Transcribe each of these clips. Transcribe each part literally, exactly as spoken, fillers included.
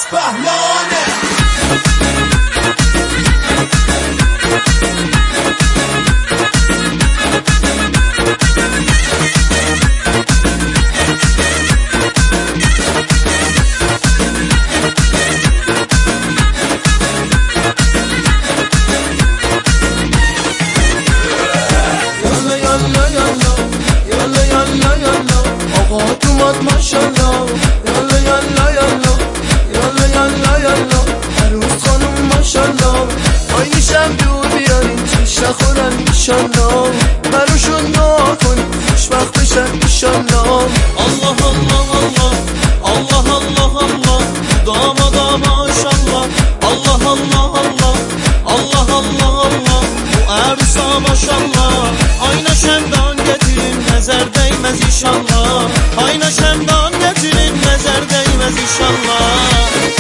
بهلانه. ماشالله یالا یالا یالا یالا یالا یالا عروس خانم ماشالله آینی شب دور بیارین چیش نخورن ایشالله براشون دعا کنیم خوشبخت بشن ایشالله. الله الله الله الله الله الله دامادا ماشالله الله الله الله الله الله الله bu عروسا ماشالله ayna şemdan getirin nəzər değməz inşallah ayna şemdan getirin nəzər değməz inşallah.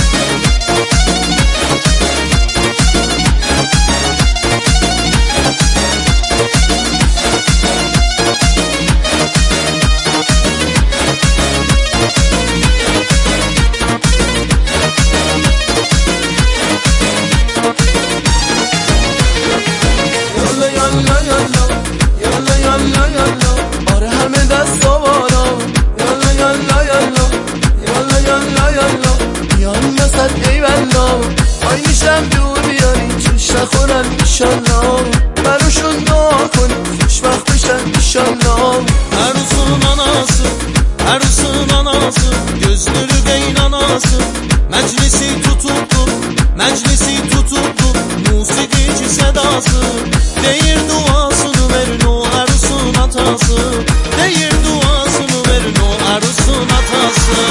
آینی شب دور بیارین چیش نخورن ایشالله براشون دعا کنیم خوشبخت بشن ایشالله. Ərusun anası, ərusun anası gözlürü qeynanası məclisi tutubdu, məclisi tutubdu musiqici sədası deyir duasını verin o ərusun atası deyir duasını verin o ərusun atası.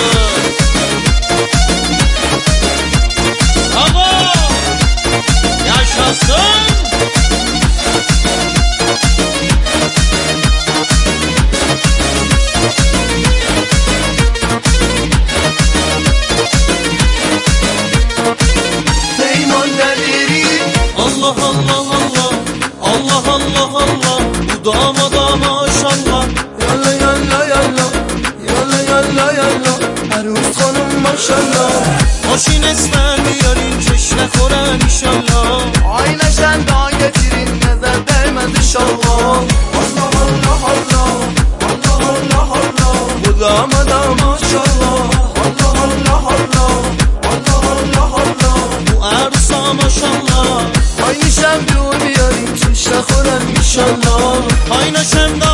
Allah Allah Allah Allah Allah Allah bu damada maşallah yalla yalla yalla yalla yalla yalla عروس خانم ماشالله ماشین اسمر بیارین چش نخورن ایشالله آینه شمدان گتیرین نظر değmez inşallah. Allah Allah Allah Allah Allah Allah bu damada maşallah Allah Allah Allah Allah Allah Allah bu عروسا maşallah آینی شب دور بیارین چش نخورن ایشالله ayna şemdan